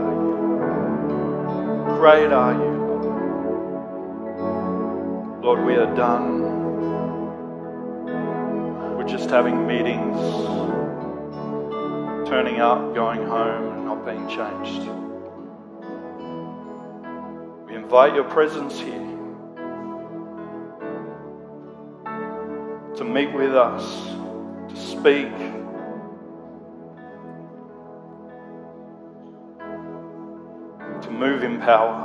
are you. Great are you, Lord. Lord, we are done. We're just having meetings, turning up, going home, and not being changed. We invite your presence here to meet with us, to speak, to move in power.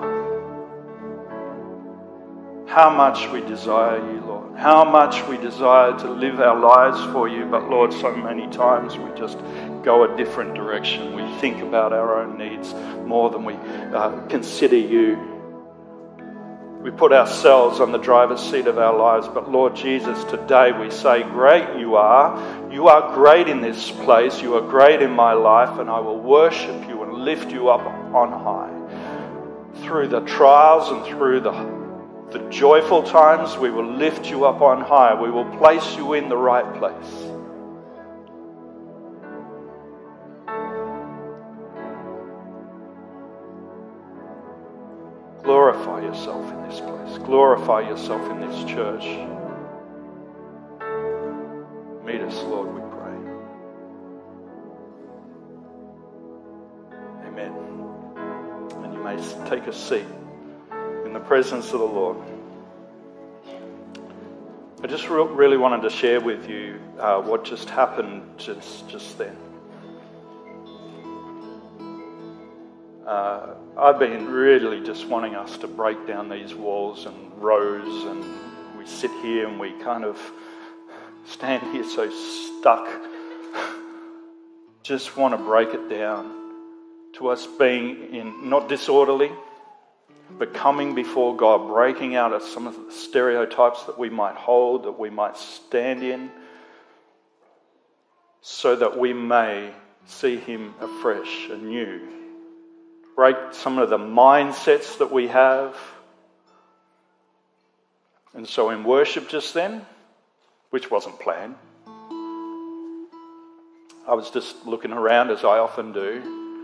How much we desire you, Lord. How much we desire to live our lives for you, but Lord, so many times we just go a different direction. We think about our own needs more than we consider you. We put ourselves on the driver's seat of our lives, but Lord Jesus, today we say, great you are. You are great in this place. You are great in my life, and I will worship you and lift you up on high. Through the trials and through the joyful times, we will lift you up on high. We will place you in the right place. Glorify yourself in this place. Glorify yourself in this church. Meet us, Lord, we pray. Amen. And you may take a seat in the presence of the Lord. I just really wanted to share with you what just happened just then. I've been really just wanting us to break down these walls and rows, and we sit here and we kind of stand here so stuck. Just want to break it down to us being in not disorderly, but coming before God, breaking out of some of the stereotypes that we might hold, that we might stand in, so that we may see Him afresh, anew. Break some of the mindsets that we have. And so in worship just then, which wasn't planned, I was just looking around as I often do,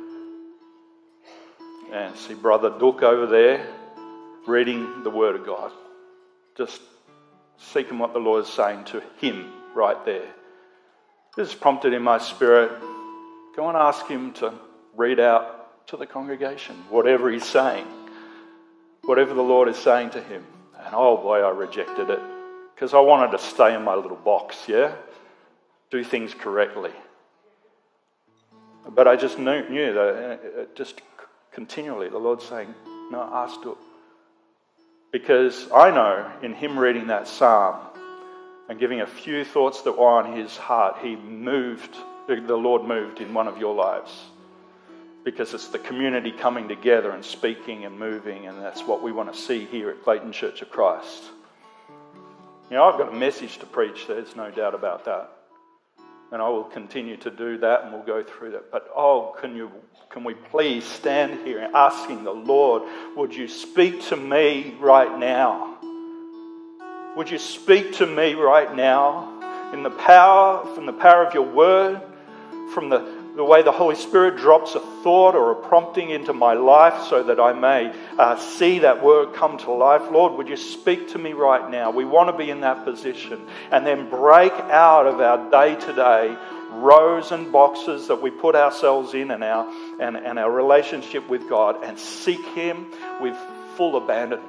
and see Brother Duke over there reading the Word of God. Just seeking what the Lord is saying to him right there. This prompted in my spirit, go and ask him to read out to the congregation whatever he's saying, whatever the Lord is saying to him. And oh boy, I rejected it, because I wanted to stay in my little box, do things correctly. But I just knew that just continually the Lord's saying, no, ask it. Because I know in him reading that psalm and giving a few thoughts that were on his heart, the Lord moved in one of your lives. Because it's the community coming together and speaking and moving, and that's what we want to see here at Clayton Church of Christ. I've got a message to preach, there's no doubt about that. And I will continue to do that, and we'll go through that. But can we please stand here asking the Lord, would you speak to me right now? Would you speak to me right now from the power of your word, from the way the Holy Spirit drops a thought or a prompting into my life so that I may see that word come to life. Lord, would you speak to me right now? We want to be in that position, and then break out of our day-to-day rows and boxes that we put ourselves in and our relationship with God, and seek Him with full abandonment.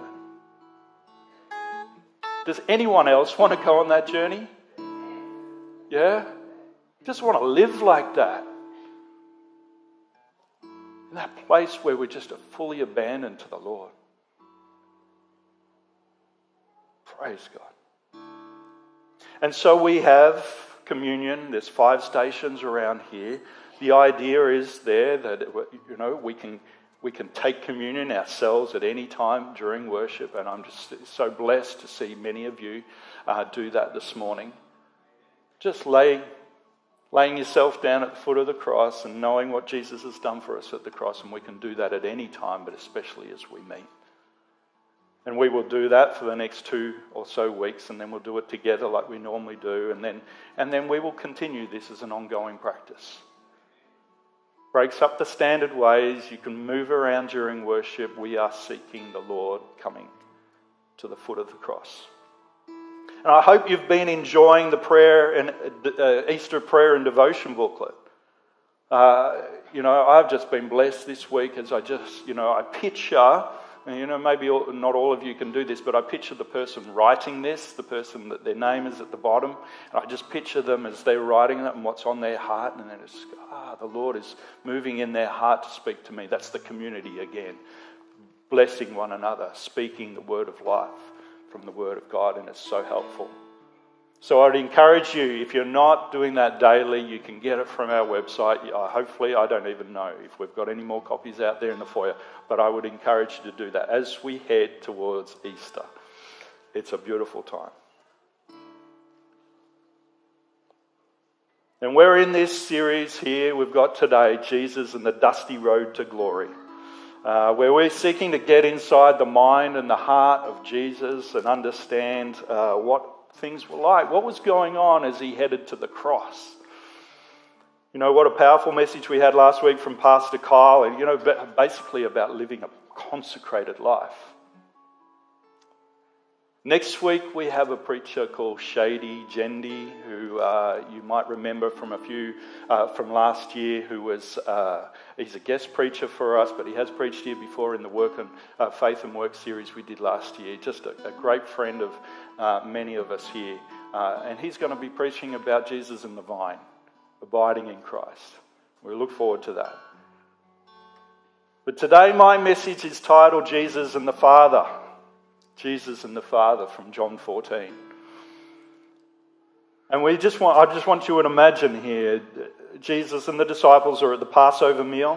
Does anyone else want to go on that journey? Yeah? Just want to live like that. In that place where we're just fully abandoned to the Lord. Praise God. And so we have communion. There's 5 stations around here. The idea is there that we can take communion ourselves at any time during worship, and I'm just so blessed to see many of you do that this morning. Just laying yourself down at the foot of the cross and knowing what Jesus has done for us at the cross, and we can do that at any time, but especially as we meet. And we will do that for the next 2 or so weeks, and then we'll do it together like we normally do, and then we will continue this as an ongoing practice. breaks up the standard ways. You can move around during worship. We are seeking the Lord, coming to the foot of the cross. And I hope you've been enjoying the prayer and Easter prayer and devotion booklet. I've just been blessed this week as I picture, and maybe not all of you can do this, but I picture the person writing this, the person that their name is at the bottom, and I just picture them as they're writing it and what's on their heart, and then it's, the Lord is moving in their heart to speak to me. That's the community again, blessing one another, speaking the word of life from the word of God, and it's so helpful. So I'd encourage you, if you're not doing that daily, you can get it from our website. Hopefully, I don't even know if we've got any more copies out there in the foyer, but I would encourage you to do that as we head towards Easter. It's a beautiful time. And we're in this series here. We've got today Jesus and the Dusty Road to Glory, where we're seeking to get inside the mind and the heart of Jesus and understand what things were like. What was going on as he headed to the cross? What a powerful message we had last week from Pastor Kyle, and basically about living a consecrated life. Next week we have a preacher called Shady Jendi, who you might remember from from last year, who was he's a guest preacher for us, but he has preached here before in the Work and Faith and Work series we did last year. Just a great friend of many of us here, and he's going to be preaching about Jesus and the vine, abiding in Christ. We look forward to that. But today my message is titled Jesus and the Father. Jesus and the Father from John 14. And I just want you to imagine here, Jesus and the disciples are at the Passover meal.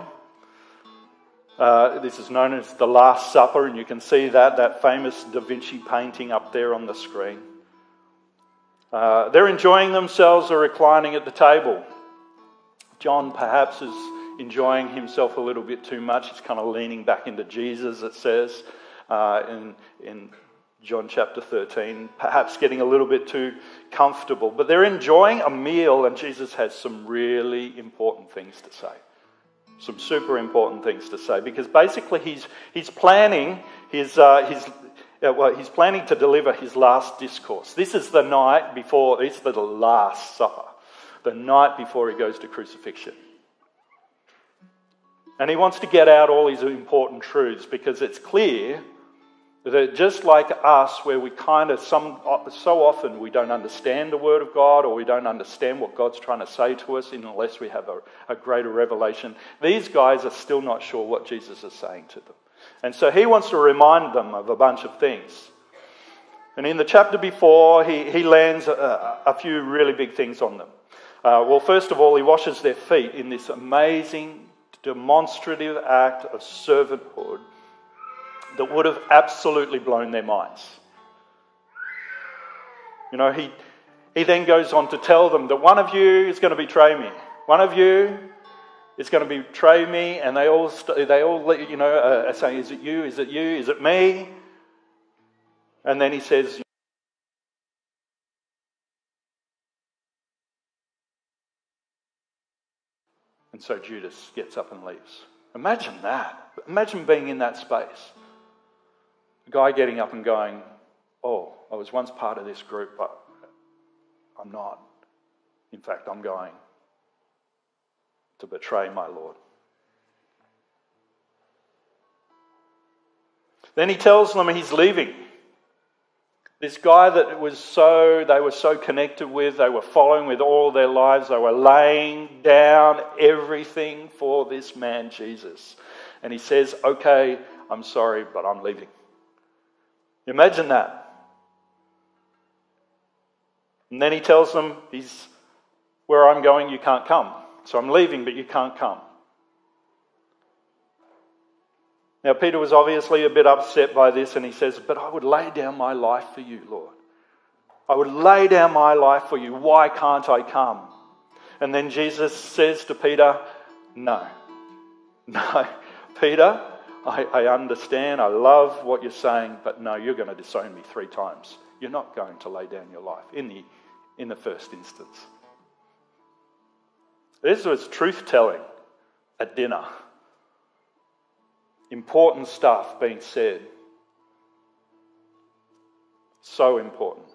This is known as the Last Supper, and you can see that famous Da Vinci painting up there on the screen. They're enjoying themselves, they're reclining at the table. John perhaps is enjoying himself a little bit too much. He's kind of leaning back into Jesus, it says. In John chapter 13, perhaps getting a little bit too comfortable. But they're enjoying a meal, and Jesus has some really important things to say. Some super important things to say, because basically he's planning he's planning to deliver his last discourse. This is the night before, it's the Last Supper, the night before he goes to crucifixion. And he wants to get out all these important truths, because it's clear that just like us, where we so often we don't understand the Word of God, or we don't understand what God's trying to say to us unless we have a greater revelation, these guys are still not sure what Jesus is saying to them. And so he wants to remind them of a bunch of things. And in the chapter before, he lands a few really big things on them. Well, first of all, he washes their feet in this amazing demonstrative act of servanthood that would have absolutely blown their minds. He then goes on to tell them that one of you is going to betray me. One of you is going to betray me, and they all are saying, "Is it you? Is it you? Is it me?" And then he says, and so Judas gets up and leaves. Imagine that. Imagine being in that space. A guy getting up and going, "Oh, I was once part of this group, but I'm not. In fact, I'm going to betray my Lord." Then he tells them he's leaving. This guy that they were so connected with, they were following with all their lives, they were laying down everything for this man, Jesus. And he says, "Okay, I'm sorry, but I'm leaving." Imagine that. And then he tells them, "Where I'm going, you can't come. So I'm leaving, but you can't come." Now, Peter was obviously a bit upset by this, and he says, "But I would lay down my life for you, Lord. I would lay down my life for you. Why can't I come?" And then Jesus says to Peter, No, Peter, I understand, I love what you're saying, but no, you're going to disown me 3 times. You're not going to lay down your life in the first instance. This was truth-telling. at dinner. Important stuff being said. So important.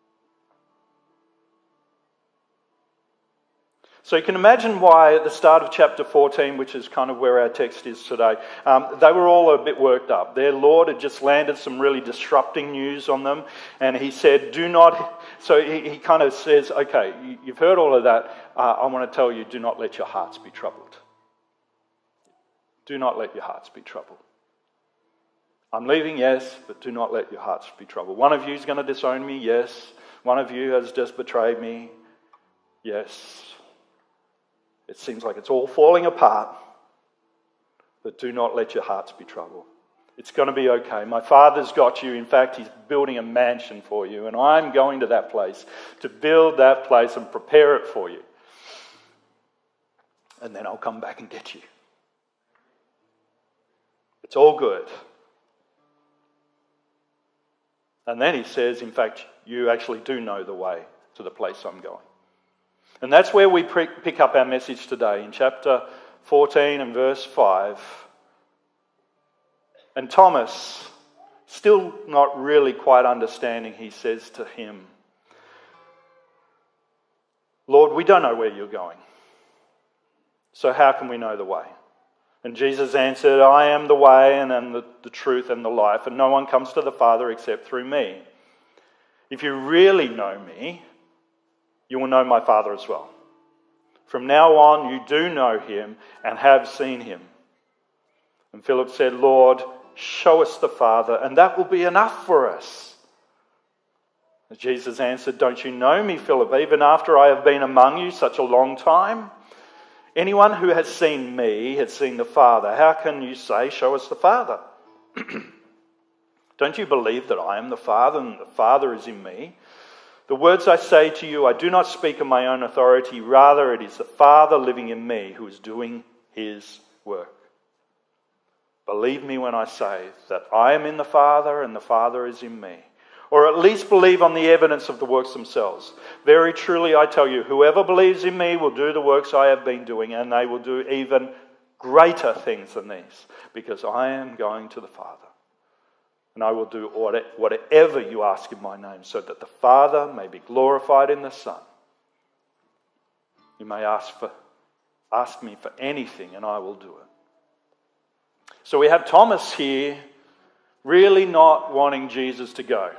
So you can imagine why at the start of chapter 14, which is kind of where our text is today, they were all a bit worked up. Their Lord had just landed some really disrupting news on them, and he said, do not... So he kind of says, okay, you've heard all of that. I want to tell you, do not let your hearts be troubled. Do not let your hearts be troubled. I'm leaving, yes, but do not let your hearts be troubled. One of you is going to disown me, yes. One of you has just betrayed me, yes. It seems like it's all falling apart, but do not let your hearts be troubled. It's going to be okay. My Father's got you. In fact, he's building a mansion for you, and I'm going to that place to build that place and prepare it for you. And then I'll come back and get you. It's all good. And then he says, in fact, you actually do know the way to the place I'm going. And that's where we pick up our message today, in chapter 14 and verse 5. And Thomas, still not really quite understanding, he says to him, Lord, we don't know where you're going, so how can we know the way? And Jesus answered, I am the way and am the truth and the life, and no one comes to the Father except through me. If you really know me, you will know my Father as well. From now on, you do know him and have seen him. And Philip said, Lord, show us the Father, and that will be enough for us. And Jesus answered, don't you know me, Philip, even after I have been among you such a long time? Anyone who has seen me has seen the Father. How can you say, show us the Father? Don't you believe that I am the Father and the Father is in me? The words I say to you, I do not speak of my own authority. Rather, it is the Father living in me who is doing his work. Believe me when I say that I am in the Father and the Father is in me. Or at least believe on the evidence of the works themselves. Very truly I tell you, whoever believes in me will do the works I have been doing, and they will do even greater things than these, because I am going to the Father. And I will do whatever you ask in my name, so that the Father may be glorified in the Son. You may ask me for anything, and I will do it. So we have Thomas here, really not wanting Jesus to go.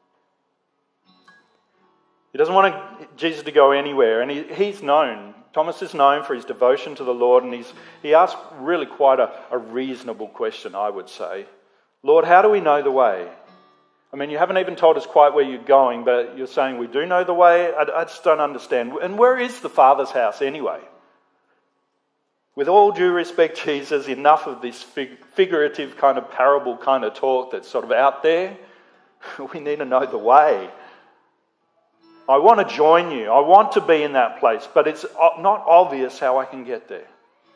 He doesn't want Jesus to go anywhere, and he's known. Thomas is known for his devotion to the Lord, and he asked really quite a reasonable question, I would say. Lord, how do we know the way? I mean, you haven't even told us quite where you're going, but you're saying we do know the way? I just don't understand. And where is the Father's house anyway? With all due respect, Jesus, enough of this figurative kind of parable kind of talk that's sort of out there. We need to know the way. I want to join you. I want to be in that place, but it's not obvious how I can get there.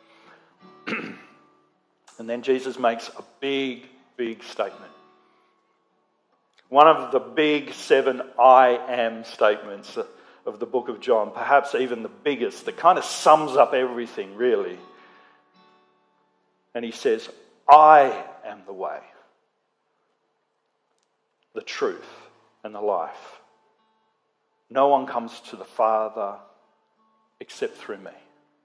And then Jesus makes a big statement. One of the big 7 I am statements of the book of John, perhaps even the biggest, that kind of sums up everything, really. And he says, I am the way, the truth, and the life. No one comes to the Father except through me.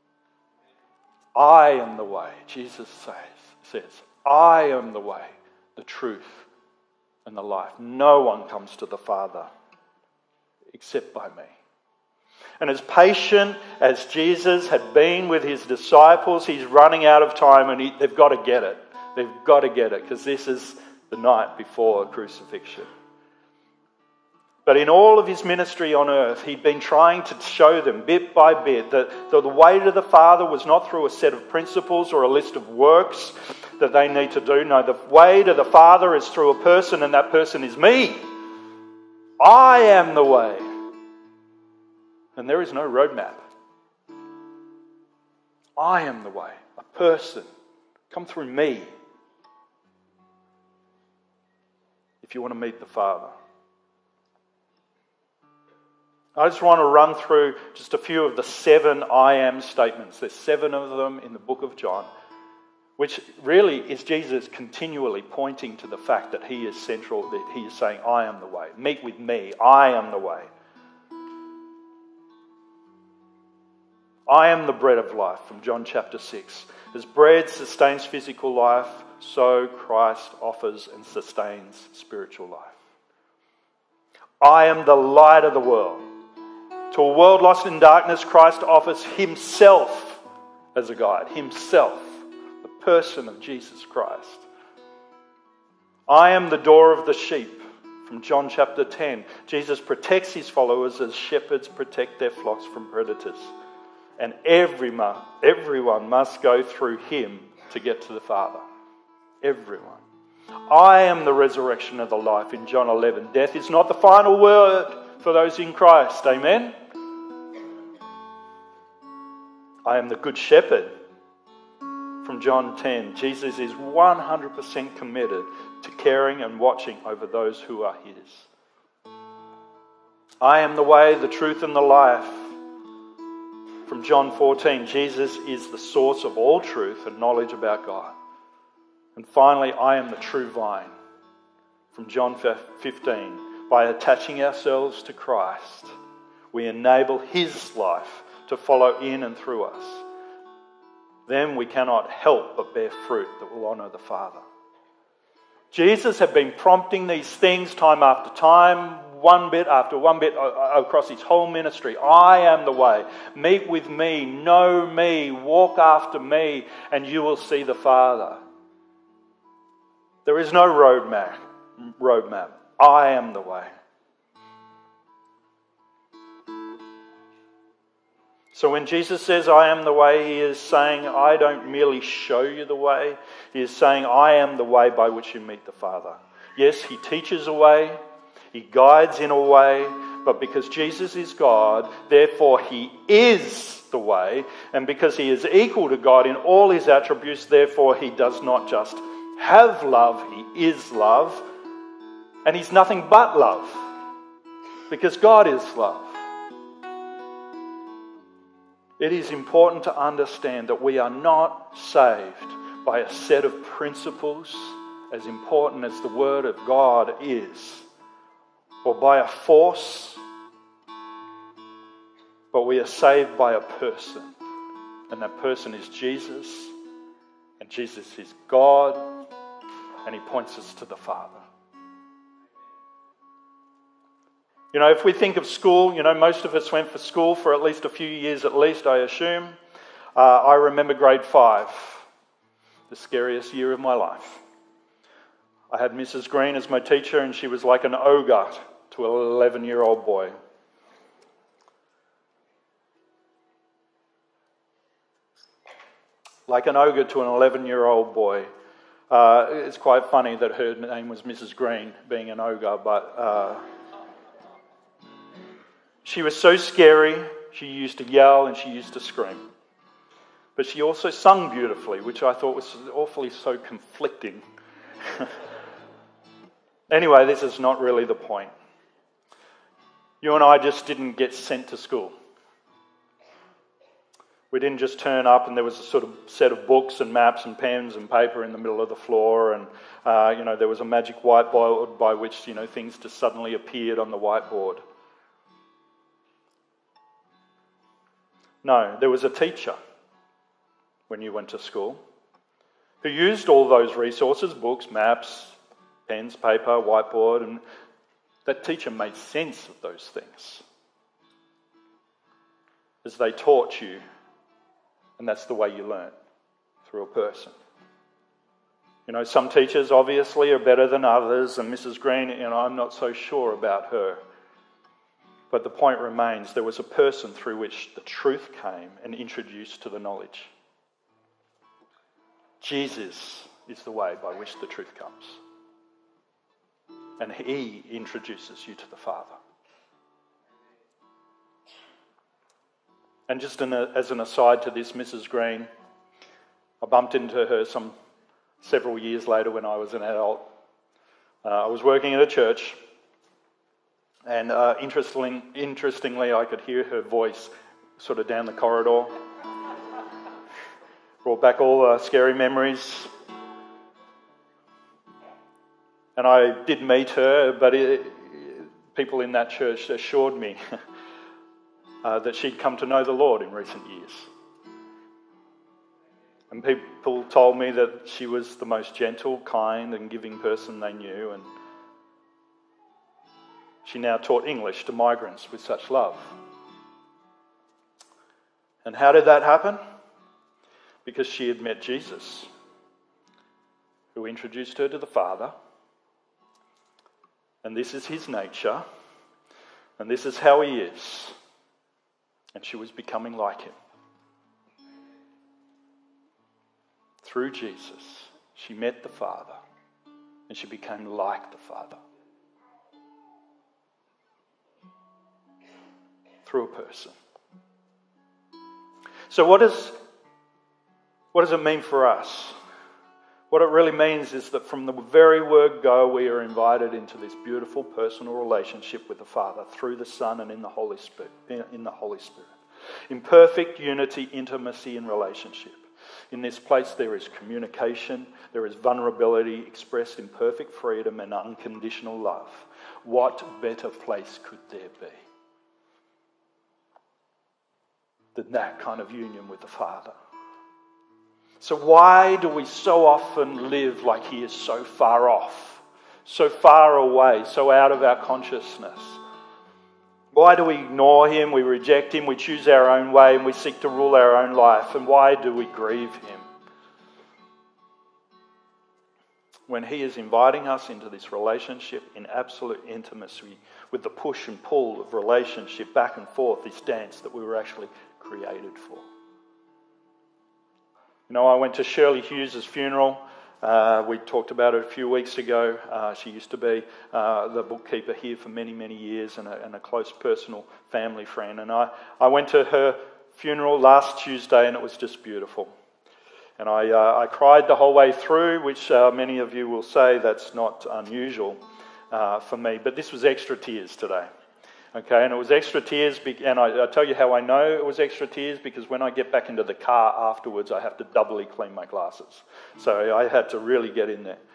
I am the way, Jesus says, I am the way, the truth, and the life. No one comes to the Father except by me. And as patient as Jesus had been with his disciples, he's running out of time, and they've got to get it. They've got to get it, because this is the night before crucifixion. But in all of his ministry on earth, he'd been trying to show them bit by bit that the way to the Father was not through a set of principles or a list of works that they need to do. No, the way to the Father is through a person, and that person is me. I am the way. And there is no roadmap. I am the way, a person. Come through me if you want to meet the Father. I just want to run through just a few of the 7 I am statements. There's 7 of them in the book of John, which really is Jesus continually pointing to the fact that he is central, that he is saying, I am the way. Meet with me. I am the way. I am the bread of life, from John chapter 6. As bread sustains physical life, so Christ offers and sustains spiritual life. I am the light of the world. To a world lost in darkness, Christ offers himself as a guide. Himself, the person of Jesus Christ. I am the door of the sheep, from John chapter 10. Jesus protects his followers as shepherds protect their flocks from predators. And everyone must go through him to get to the Father. Everyone. I am the resurrection of the life, in John 11. Death is not the final word for those in Christ. Amen? I am the good shepherd, from John 10. Jesus is 100% committed to caring and watching over those who are his. I am the way, the truth, and the life, from John 14. Jesus is the source of all truth and knowledge about God. And finally, I am the true vine, from John 15. By attaching ourselves to Christ, we enable his life to follow in and through us. Then we cannot help but bear fruit that will honour the Father. Jesus had been prompting these things time after time, one bit after one bit across his whole ministry. I am the way. Meet with me, know me, walk after me, and you will see the Father. There is no roadmap. I am the way. So when Jesus says, I am the way, he is saying, I don't merely show you the way. He is saying, I am the way by which you meet the Father. Yes, he teaches a way. He guides in a way. But because Jesus is God, therefore he is the way. And because he is equal to God in all his attributes, therefore he does not just have love, he is love. And he's nothing but love. Because God is love. It is important to understand that we are not saved by a set of principles as important as the Word of God is, or by a force, but we are saved by a person. And that person is Jesus, and Jesus is God, and he points us to the Father. You know, if we think of school, you know, most of us went for school for at least a few years at least, I assume. I remember grade 5, the scariest year of my life. I had Mrs. Green as my teacher, and she was like an ogre to an 11-year-old boy. Like an ogre to an 11-year-old boy. It's quite funny that her name was Mrs. Green, being an ogre, but she was so scary. She used to yell and she used to scream. But she also sung beautifully, which I thought was awfully so conflicting. Anyway, this is not really the point. You and I just didn't get sent to school. We didn't just turn up and there was a sort of set of books and maps and pens and paper in the middle of the floor, and there was a magic whiteboard by which things just suddenly appeared on the whiteboard. No, there was a teacher when you went to school who used all those resources, books, maps, pens, paper, whiteboard, and that teacher made sense of those things as they taught you, and that's the way you learn, through a person. Some teachers obviously are better than others, and Mrs. Green, I'm not so sure about her. But the point remains, there was a person through which the truth came and introduced to the knowledge. Jesus is the way by which the truth comes. And he introduces you to the Father. And just as an aside to this, Mrs. Green, I bumped into her several years later when I was an adult. I was working at a church, And interestingly, I could hear her voice sort of down the corridor. Brought back all the scary memories. And I did meet her, but people in that church assured me that she'd come to know the Lord in recent years. And people told me that she was the most gentle, kind and giving person they knew, and she now taught English to migrants with such love. And how did that happen? Because she had met Jesus, who introduced her to the Father. And this is his nature, and this is how he is. And she was becoming like him. Through Jesus, she met the Father, and she became like the Father. Through a person. So what does it mean for us? What it really means is that from the very word go, we are invited into this beautiful personal relationship with the Father through the Son and in the Holy Spirit. In perfect unity, intimacy, and relationship. In this place there is communication, there is vulnerability expressed in perfect freedom and unconditional love. What better place could there be than that kind of union with the Father? So why do we so often live like he is so far off, so far away, so out of our consciousness? Why do we ignore him, we reject him, we choose our own way and we seek to rule our own life? And why do we grieve him? When he is inviting us into this relationship in absolute intimacy with the push and pull of relationship back and forth, this dance that we were actually created for. You know, I went to Shirley Hughes' funeral. We talked about it a few weeks ago. She used to be the bookkeeper here for many, many years and a close personal family friend. And I went to her funeral last Tuesday and it was just beautiful. And I cried the whole way through, which many of you will say that's not unusual for me. But this was extra tears today. Okay, and it was extra tears, and I tell you how I know it was extra tears, because when I get back into the car afterwards, I have to doubly clean my glasses. So I had to really get in there.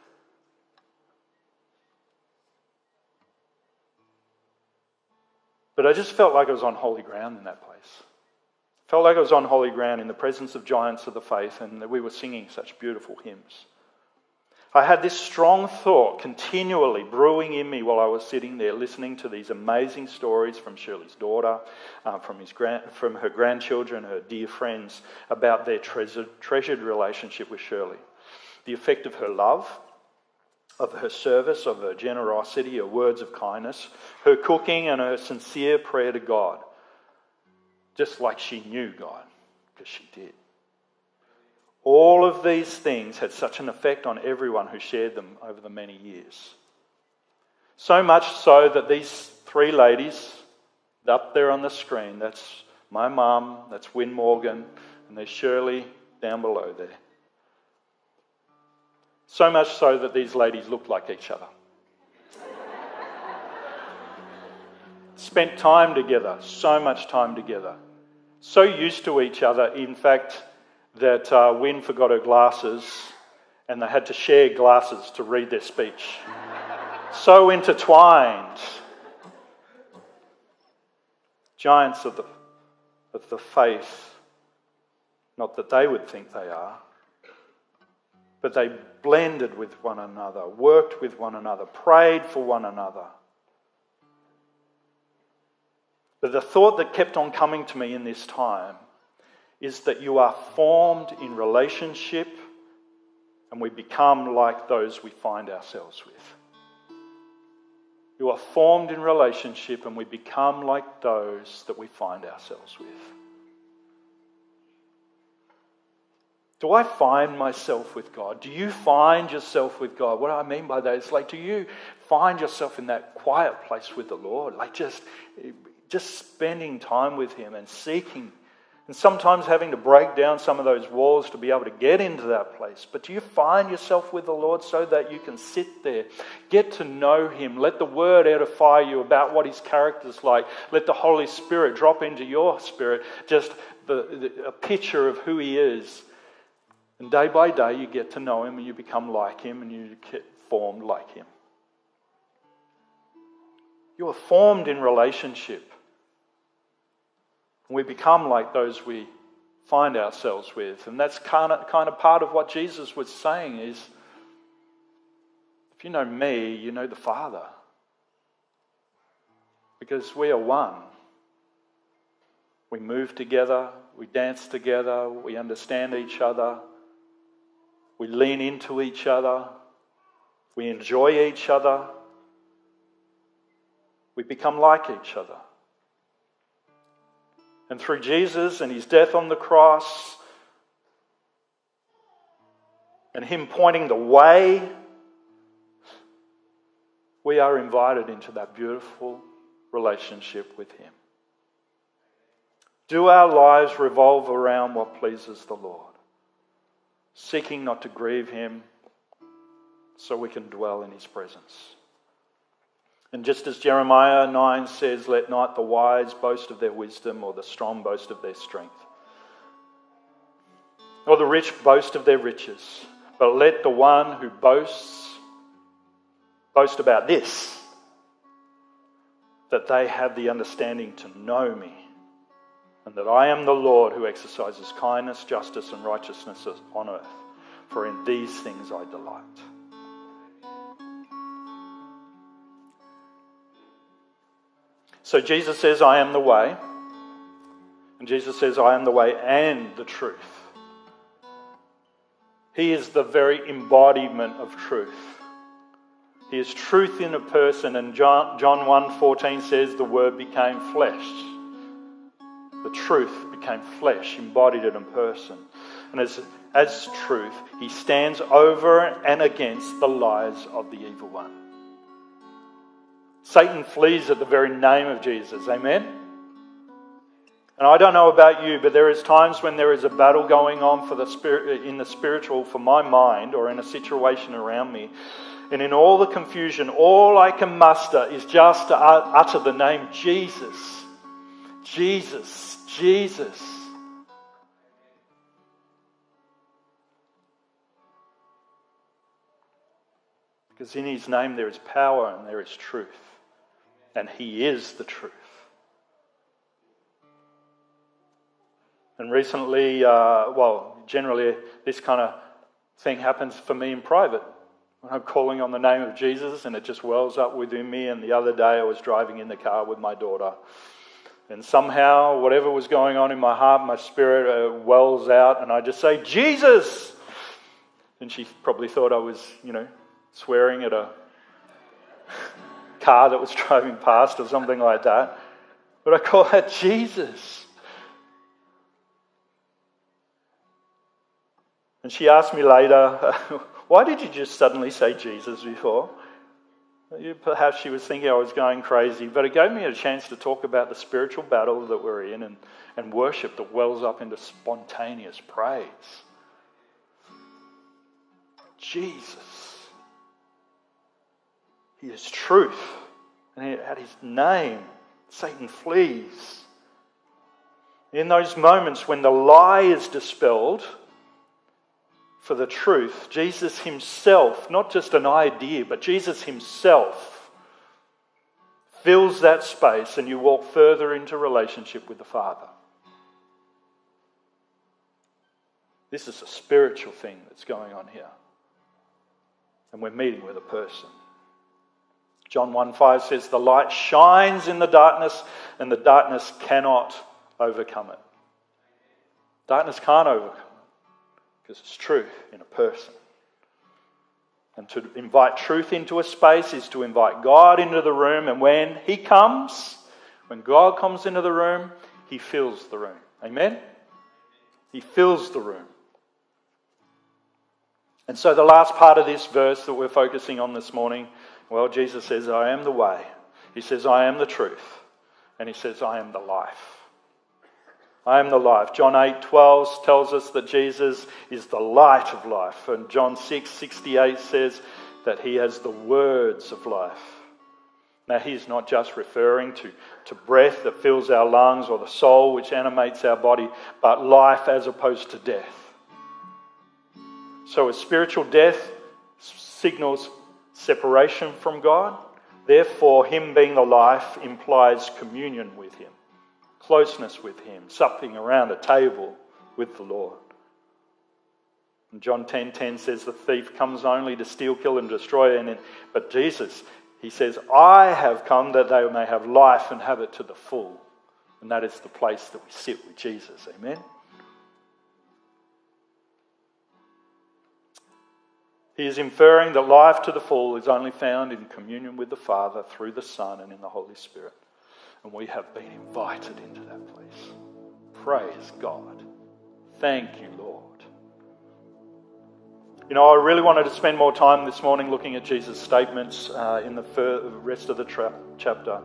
But I just felt like I was on holy ground in that place. Felt like I was on holy ground in the presence of giants of the faith, and that we were singing such beautiful hymns. I had this strong thought continually brewing in me while I was sitting there listening to these amazing stories from Shirley's daughter, from her grandchildren, her dear friends, about their treasured relationship with Shirley. The effect of her love, of her service, of her generosity, her words of kindness, her cooking and her sincere prayer to God. Just like she knew God, because she did. All of these things had such an effect on everyone who shared them over the many years. So much so that these three ladies up there on the screen, that's my mum, that's Wynne Morgan, and there's Shirley down below there. So much so that these ladies looked like each other. Spent time together, so much time together. So used to each other, in fact, that Wynne forgot her glasses and they had to share glasses to read their speech. So intertwined. Giants of the faith, not that they would think they are, but they blended with one another, worked with one another, prayed for one another. But the thought that kept on coming to me in this time is that you are formed in relationship and we become like those we find ourselves with. You are formed in relationship and we become like those that we find ourselves with. Do I find myself with God? Do you find yourself with God? What do I mean by that? It's like, do you find yourself in that quiet place with the Lord? Like just spending time with Him and seeking And sometimes having to break down some of those walls to be able to get into that place. But do you find yourself with the Lord so that you can sit there, get to know Him, let the Word edify you about what His character's like, let the Holy Spirit drop into your spirit just a picture of who He is. And day by day you get to know Him and you become like Him and you get formed like Him. You are formed in relationship. We become like those we find ourselves with. And that's kind of part of what Jesus was saying is, if you know me, you know the Father. Because we are one. We move together, we dance together, we understand each other, we lean into each other, we enjoy each other, we become like each other. And through Jesus and His death on the cross and Him pointing the way, we are invited into that beautiful relationship with Him. Do our lives revolve around what pleases the Lord, seeking not to grieve Him so we can dwell in His presence? And just as Jeremiah 9 says, let not the wise boast of their wisdom or the strong boast of their strength, or the rich boast of their riches, but let the one who boast about this, that they have the understanding to know me, and that I am the Lord who exercises kindness, justice, and righteousness on earth. For in these things I delight. So Jesus says, I am the way. And Jesus says, I am the way and the truth. He is the very embodiment of truth. He is truth in a person. And John 1:14 says, the Word became flesh. The truth became flesh, embodied in a person. And as truth, He stands over and against the lies of the evil one. Satan flees at the very name of Jesus. Amen? And I don't know about you, but there is times when there is a battle going on in the spiritual for my mind or in a situation around me. And in all the confusion, all I can muster is just to utter the name Jesus. Jesus. Jesus. Because in His name there is power and there is truth. And He is the truth. And recently, generally this kind of thing happens for me in private. When I'm calling on the name of Jesus and it just wells up within me. And the other day I was driving in the car with my daughter. And somehow, whatever was going on in my heart, my spirit wells out and I just say, Jesus! And she probably thought I was, swearing at a car that was driving past or something like that. But I call that Jesus. And she asked me later, why did you just suddenly say Jesus before? Perhaps she was thinking I was going crazy, but it gave me a chance to talk about the spiritual battle that we're in and worship that wells up into spontaneous praise. Jesus. He is truth. And at His name, Satan flees. In those moments when the lie is dispelled for the truth, Jesus Himself, not just an idea, but Jesus Himself fills that space and you walk further into relationship with the Father. This is a spiritual thing that's going on here. And we're meeting with a person. John 1:5 says, the light shines in the darkness and the darkness cannot overcome it. Darkness can't overcome it because it's truth in a person. And to invite truth into a space is to invite God into the room. And when God comes into the room, He fills the room. Amen? He fills the room. And so the last part of this verse that we're focusing on this morning, well, Jesus says, I am the way. He says, I am the truth. And He says, I am the life. I am the life. John 8:12 tells us that Jesus is the light of life. And John 6:68 says that he has the words of life. Now, he's not just referring to breath that fills our lungs or the soul which animates our body, but life as opposed to death. So a spiritual death signals separation from God. Therefore, him being the life implies communion with him, closeness with him, supping around a table with the Lord. And John 10:10 says the thief comes only to steal, kill and destroy. But Jesus, he says, I have come that they may have life and have it to the full. And that is the place that we sit with Jesus. Amen? He is inferring that life to the full is only found in communion with the Father through the Son and in the Holy Spirit. And we have been invited into that place. Praise God. Thank you, Lord. You know, I really wanted to spend more time this morning looking at Jesus' statements in the rest of the chapter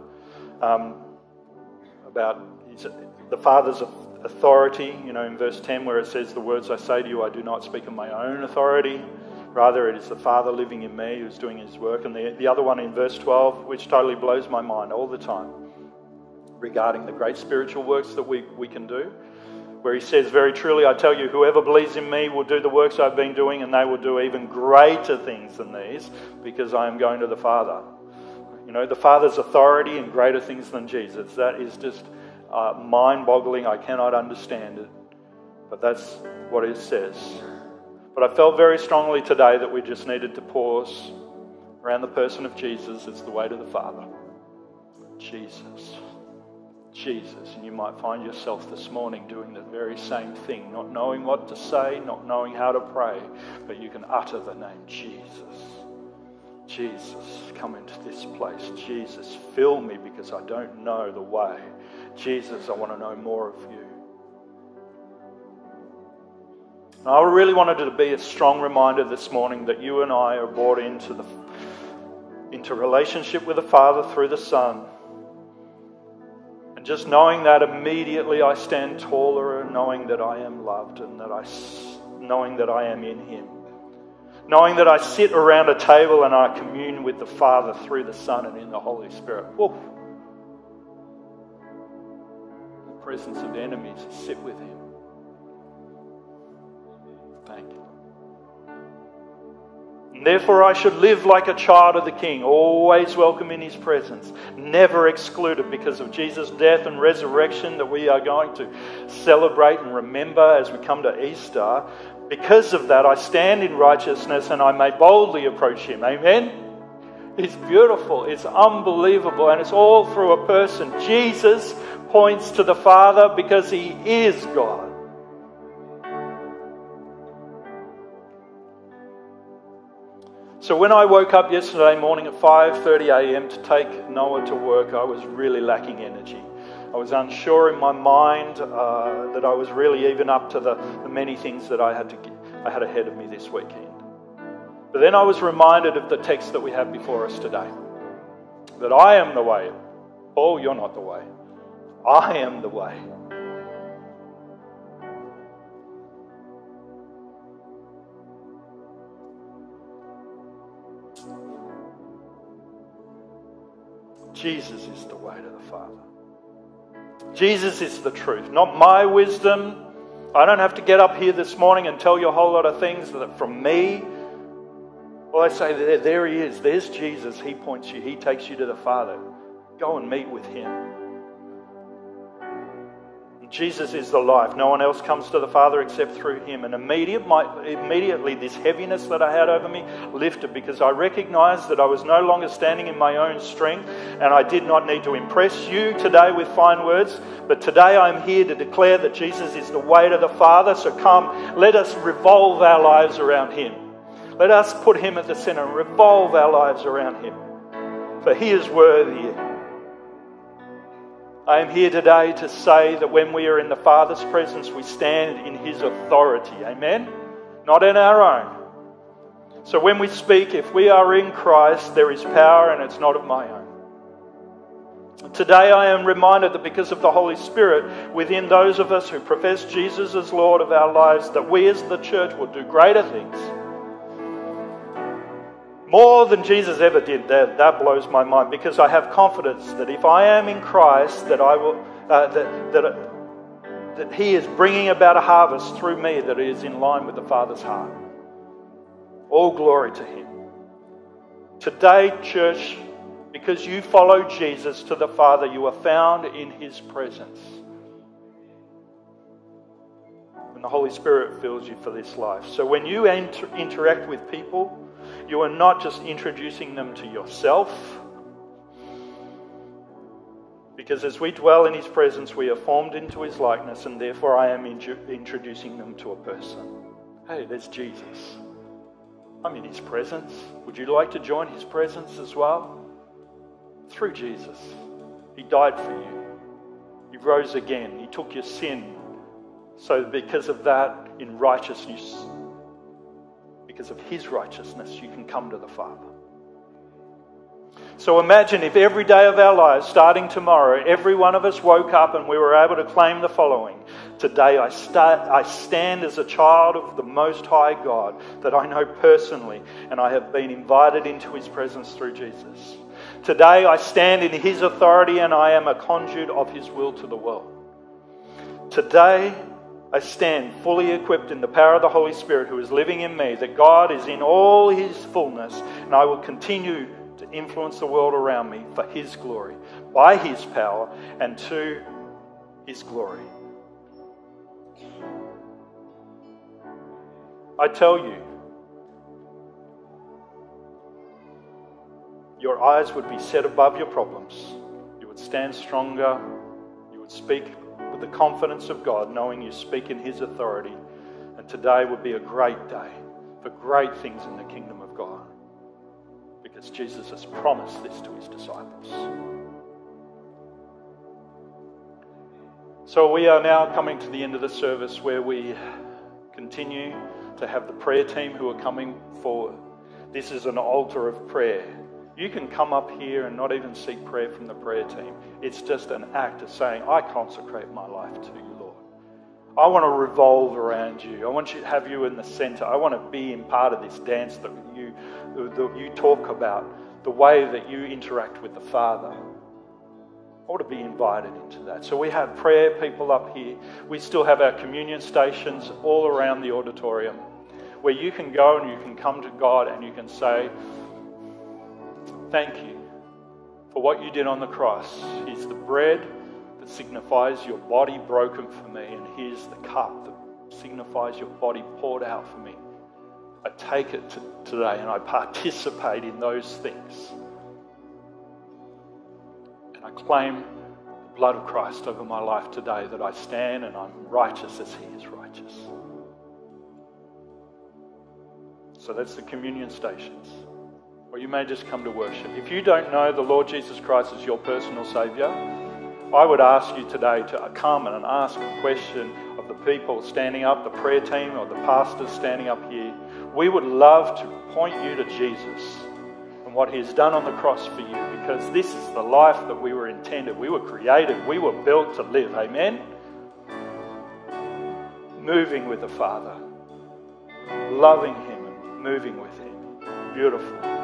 about the Father's authority. You know, in verse 10 where it says, the words I say to you, I do not speak of my own authority. Rather, it is the Father living in me who's doing his work. And the other one in verse 12, which totally blows my mind all the time, regarding the great spiritual works that we can do, where he says, very truly, I tell you, whoever believes in me will do the works I've been doing, and they will do even greater things than these, because I am going to the Father. You know, the Father's authority and greater things than Jesus. That is just mind-boggling. I cannot understand it. But that's what it says. But I felt very strongly today that we just needed to pause around the person of Jesus as the way to the Father. Jesus. Jesus. And you might find yourself this morning doing the very same thing, not knowing what to say, not knowing how to pray, but you can utter the name Jesus. Jesus, come into this place. Jesus, fill me because I don't know the way. Jesus, I want to know more of you. And I really wanted it to be a strong reminder this morning that you and I are brought into relationship with the Father through the Son. And just knowing that, immediately I stand taller, and knowing that I am loved and knowing that I am in him. Knowing that I sit around a table and I commune with the Father through the Son and in the Holy Spirit. Woo. The presence of enemies, sit with him. Thank you. And therefore I should live like a child of the King, always welcome in his presence, never excluded because of Jesus' death and resurrection that we are going to celebrate and remember as we come to Easter. Because of that, I stand in righteousness and I may boldly approach him. Amen? It's beautiful, it's unbelievable, and it's all through a person. Jesus points to the Father because he is God. So when I woke up yesterday morning at 5:30 a.m. to take Noah to work, I was really lacking energy. I was unsure in my mind that I was really even up to the many things that I had ahead of me this weekend. But then I was reminded of the text that we have before us today. That I am the way. Paul, you're not the way. I am the way. Jesus is the way to the Father. Jesus is the truth, not my wisdom. I don't have to get up here this morning and tell you a whole lot of things that from me. Well, I say, there he is. There's Jesus. He points you. He takes you to the Father. Go and meet with him. Jesus is the life. No one else comes to the Father except through him. And immediately this heaviness that I had over me lifted because I recognized that I was no longer standing in my own strength and I did not need to impress you today with fine words. But today I'm here to declare that Jesus is the way to the Father. So come, let us revolve our lives around him. Let us put him at the center and revolve our lives around him. For he is worthy. I am here today to say that when we are in the Father's presence, we stand in his authority. Amen? Not in our own. So when we speak, if we are in Christ, there is power and it's not of my own. Today I am reminded that because of the Holy Spirit within those of us who profess Jesus as Lord of our lives, that we as the church will do greater things. More than Jesus ever did. That blows my mind, because I have confidence that if I am in Christ, that I will that He is bringing about a harvest through me that is in line with the Father's heart. All glory to Him. Today, church, because you follow Jesus to the Father, you are found in His presence. And the Holy Spirit fills you for this life. So when you interact with people, you are not just introducing them to yourself, because as we dwell in His presence, we are formed into His likeness, and therefore I am introducing them to a person. Hey, there's Jesus. I'm in His presence. Would you like to join His presence as well? Through Jesus. He died for you. He rose again. He took your sin. So because of that, in righteousness, because of His righteousness, you can come to the Father. So imagine if every day of our lives, starting tomorrow, every one of us woke up and we were able to claim the following. Today I stand as a child of the Most High God that I know personally, and I have been invited into His presence through Jesus. Today I stand in His authority and I am a conduit of His will to the world. Today I stand fully equipped in the power of the Holy Spirit who is living in me, that God is in all His fullness, and I will continue to influence the world around me for His glory, by His power, and to His glory. I tell you, your eyes would be set above your problems. You would stand stronger. You would speak with the confidence of God, knowing you speak in His authority. And today would be a great day for great things in the kingdom of God, because Jesus has promised this to His disciples. So we are now coming to the end of the service, where we continue to have the prayer team who are coming forward. This is an altar of prayer. You can come up here and not even seek prayer from the prayer team. It's just an act of saying, I consecrate my life to you, Lord. I want to revolve around you. I want to have you in the center. I want to be in part of this dance that you talk about, the way that you interact with the Father. I want to be invited into that. So we have prayer people up here. We still have our communion stations all around the auditorium, where you can go and you can come to God and you can say, thank you for what you did on the cross. Here's the bread that signifies your body broken for me, and here's the cup that signifies your body poured out for me. I take it today and I participate in those things. And I claim the blood of Christ over my life today, that I stand and I'm righteous as He is righteous. So that's the communion stations. Or you may just come to worship. If you don't know the Lord Jesus Christ as your personal Saviour, I would ask you today to come and ask a question of the people standing up, the prayer team or the pastors standing up here. We would love to point you to Jesus and what He has done on the cross for you, because this is the life that we were intended. We were created. We were built to live. Amen? Moving with the Father. Loving Him and moving with Him. Beautiful.